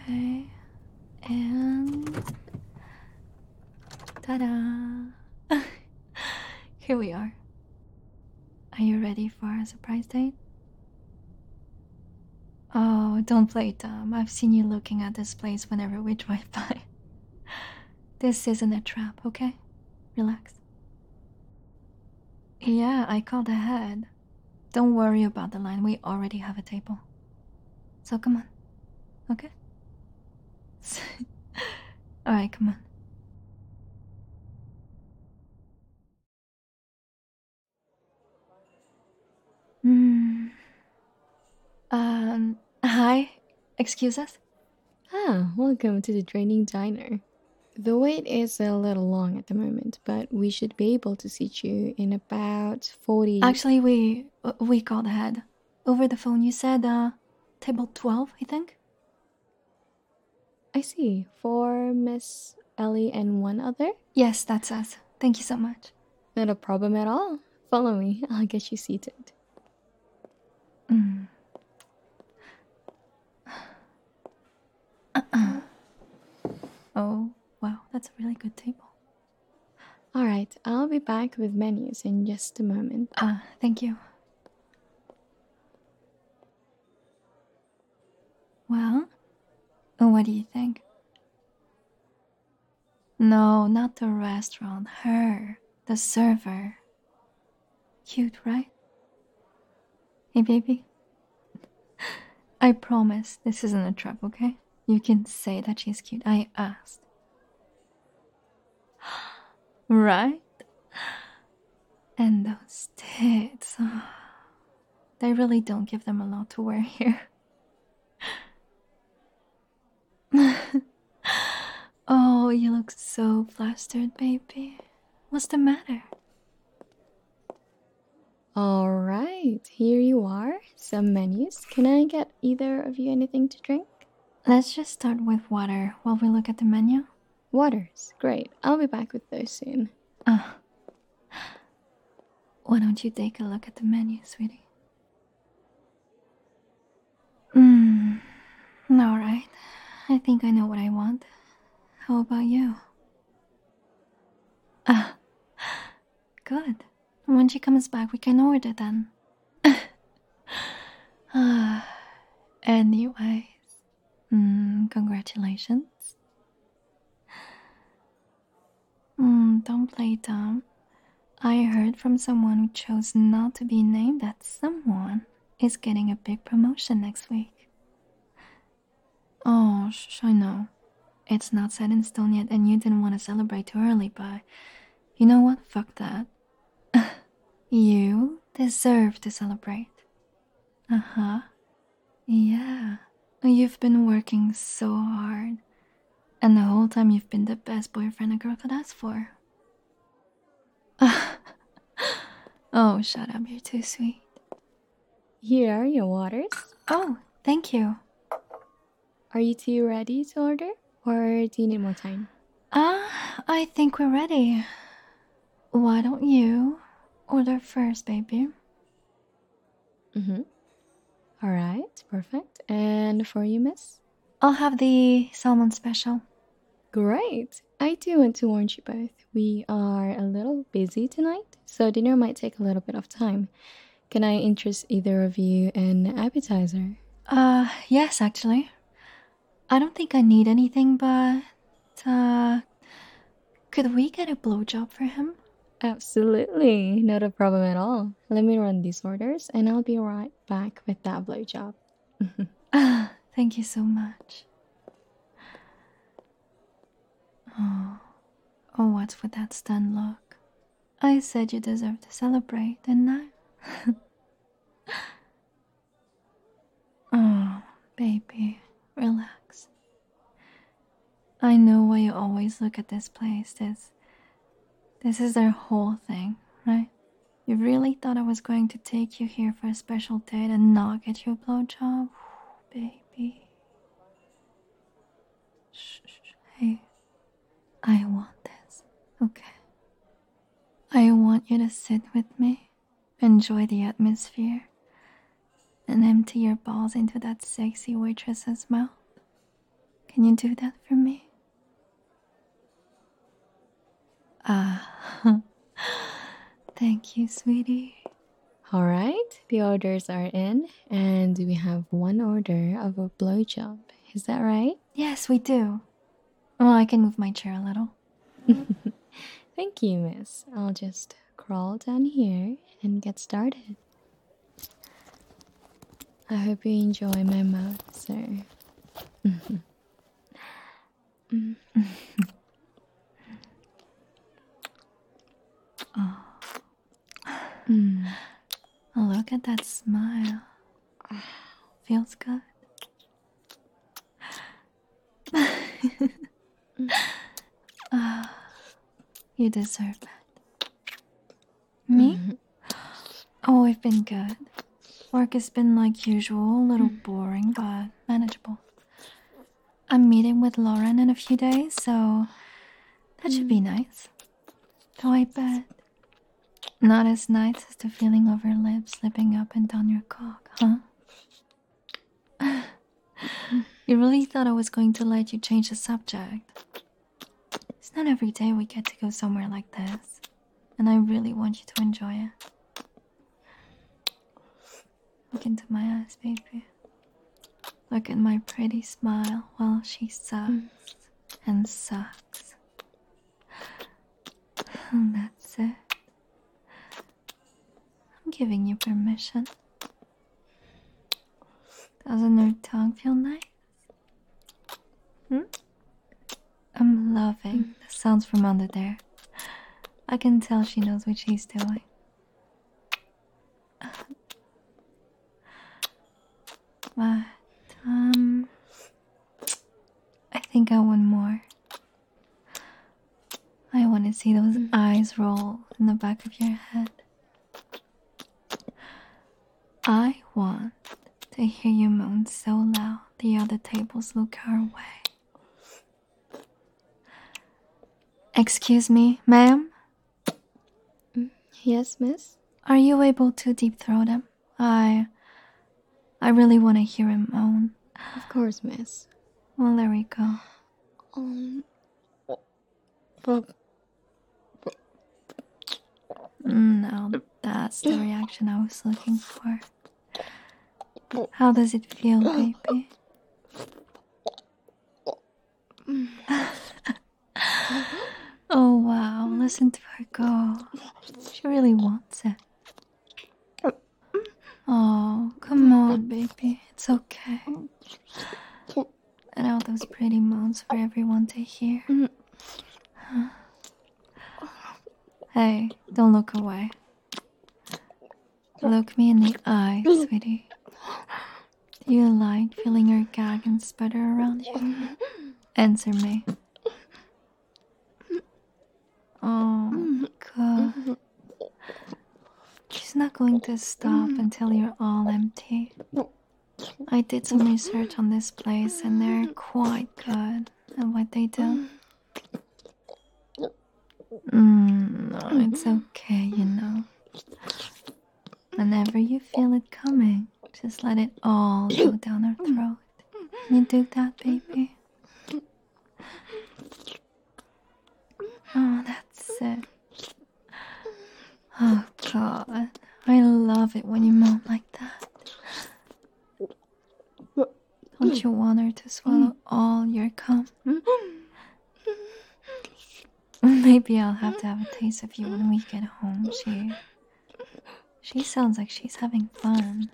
Okay. And ta-da! Here we are. Are you ready for our surprise date? Oh, don't play dumb. I've seen you looking at this place whenever we drive by. This isn't a trap, okay? Relax. Yeah, I called ahead. Don't worry about the line, we already have a table. So come on, okay? Alright, come on. Hmm. Hi. Excuse us? Ah, welcome to the Training Diner. The wait is a little long at the moment, but we should be able to seat you in about 40. Actually, we called ahead. Over the phone, you said, table 12, I think? I see, for Miss Ellie and one other? Yes, that's us. Thank you so much. Not a problem at all. Follow me, I'll get you seated. Mm. Oh, wow, that's a really good table. Alright, I'll be back with menus in just a moment. Thank you. Well, what do you think? No, not the restaurant. Her. The server. Cute, right? Hey, baby. I promise this isn't a trap, okay? You can say that she's cute. I asked. Right? And those tits. They really don't give them a lot to wear here. Oh, you look so flustered, baby. What's the matter? Alright, here you are. Some menus. Can I get either of you anything to drink? Let's just start with water while we look at the menu. Waters. Great, I'll be back with those soon. Why don't you take a look at the menu, sweetie? Alright. I think I know what I want. How about you? Good. When she comes back, we can order then. Anyways, congratulations. Don't play dumb. I heard from someone who chose not to be named that someone is getting a big promotion next week. Oh, I know. It's not set in stone yet, and you didn't want to celebrate too early, but you know what? Fuck that. You deserve to celebrate. Uh huh. Yeah. You've been working so hard, and the whole time you've been the best boyfriend a girl could ask for. Oh, shut up, you're too sweet. Here are your waters. Oh, thank you. Are you two ready to order? Or do you need more time? I think we're ready. Why don't you order first, baby? Alright, perfect. And for you, miss? I'll have the salmon special. Great. I do want to warn you both. We are a little busy tonight, so dinner might take a little bit of time. Can I interest either of you an appetizer? Yes, actually. I don't think I need anything, but, could we get a blowjob for him? Absolutely, not a problem at all. Let me run these orders and I'll be right back with that blowjob. Thank you so much. Oh, what's with that stunned look? I said you deserve to celebrate, didn't I? Oh, baby, relax. I know why you always look at this place. This is their whole thing, right? You really thought I was going to take you here for a special date and not get you a blowjob? Baby. Shh, hey. I want this, okay? I want you to sit with me, enjoy the atmosphere, and empty your balls into that sexy waitress's mouth. Can you do that for me? Ah, thank you, sweetie. Alright, the orders are in, and we have one order of a blowjob. Is that right? Yes, we do. Oh, I can move my chair a little. Thank you, miss. I'll just crawl down here and get started. I hope you enjoy my mouth, sir. Oh, look at that smile. Feels good. You deserve it. Me? Oh, I've been good. Work has been like usual, a little boring, but manageable. I'm meeting with Lauren in a few days, so that should be nice. Though I bet not as nice as the feeling of her lips slipping up and down your cock, huh? You really thought I was going to let you change the subject. It's not every day we get to go somewhere like this, and I really want you to enjoy it. Look into my eyes, baby. Look at my pretty smile while she sucks and sucks. And that's it. I'm giving you permission. Doesn't her tongue feel nice? I'm loving the sounds from under there. I can tell she knows what she's doing. But, I think I want more. I want to see those eyes roll in the back of your head. I want to hear you moan so loud the other tables look our way. Excuse me, ma'am? Yes, miss? Are you able to deep throat him? I really want to hear him moan. Of course, miss. Well, there we go. Now that's the reaction I was looking for. How does it feel, baby? Oh wow, listen to her go. She really wants it. Oh, come on, baby. It's okay. Let out those pretty moans for everyone to hear. Hey, don't look away. Look me in the eye, sweetie. Do you like feeling her gag and sputter around you? Answer me. Oh, good. She's not going to stop until you're all empty. I did some research on this place and they're quite good at what they do. No, it's okay, you know. Whenever you feel it coming, just let it all go down her throat. Can you do that, baby? Oh, that's it. Oh, God. I love it when you moan like that. Don't you want her to swallow all your cum? Maybe I'll have to have a taste of you when we get home. She sounds like she's having fun.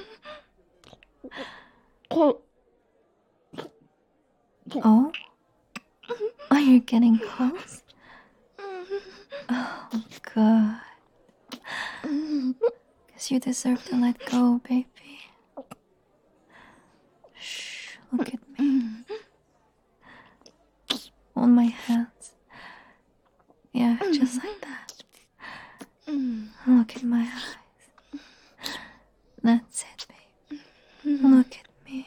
Oh? Are you getting close? Oh, good. 'Cause you deserve to let go, baby. Shh, look at me. Hold my hands. Yeah, just like that. Look at my eyes. That's it, baby. Look at me.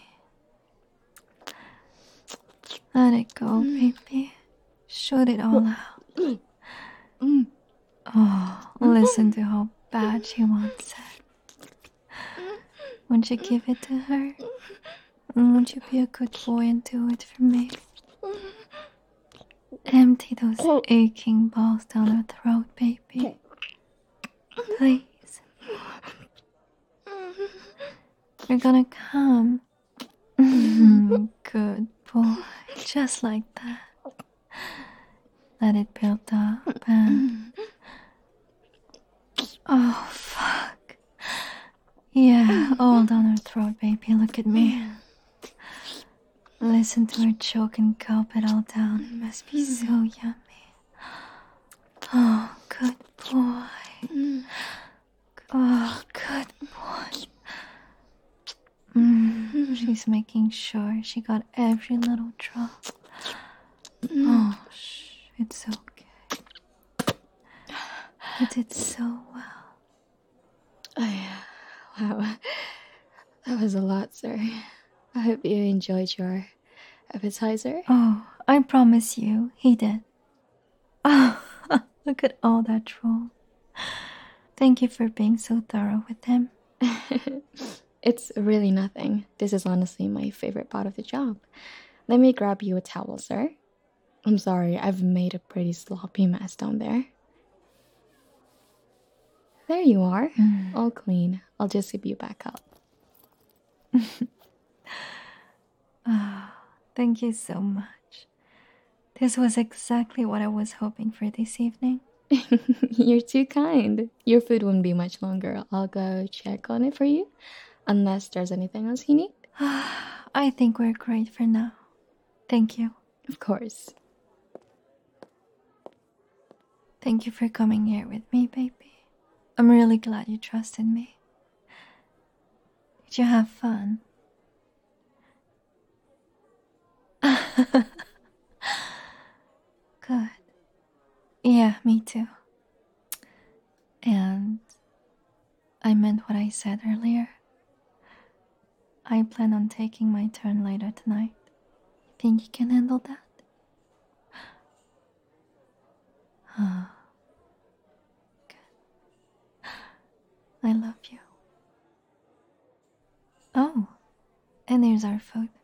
Let it go, baby. Shoot it all out. Oh, listen to how bad she wants it. Won't you give it to her? Won't you be a good boy and do it for me? Empty those aching balls down her throat, baby. Please. You're gonna come. Good boy. Just like that. Let it build up and. Oh, fuck. Yeah, all down her throat, baby. Look at me. Listen to her choke and gulp it all down. It must be so yummy. Oh, good boy. Oh, good boy. She's making sure she got every little drop. Oh, shh. It's okay. You did so well. Wow. That was a lot, sir. I hope you enjoyed your appetizer. Oh, I promise you, he did. Oh, look at all that drool. Thank you for being so thorough with him. It's really nothing. This is honestly my favorite part of the job. Let me grab you a towel, sir. I'm sorry, I've made a pretty sloppy mess down there. There you are, all clean. I'll just zip you back up. Thank you so much. This was exactly what I was hoping for this evening. You're too kind. Your food won't be much longer. I'll go check on it for you, unless there's anything else you need. I think we're great for now. Thank you. Of course. Thank you for coming here with me, baby. I'm really glad you trusted me. Did you have fun? Good. Yeah, me too. And I meant what I said earlier. I plan on taking my turn later tonight. You think you can handle that? Good. I love you. Oh, and there's our food,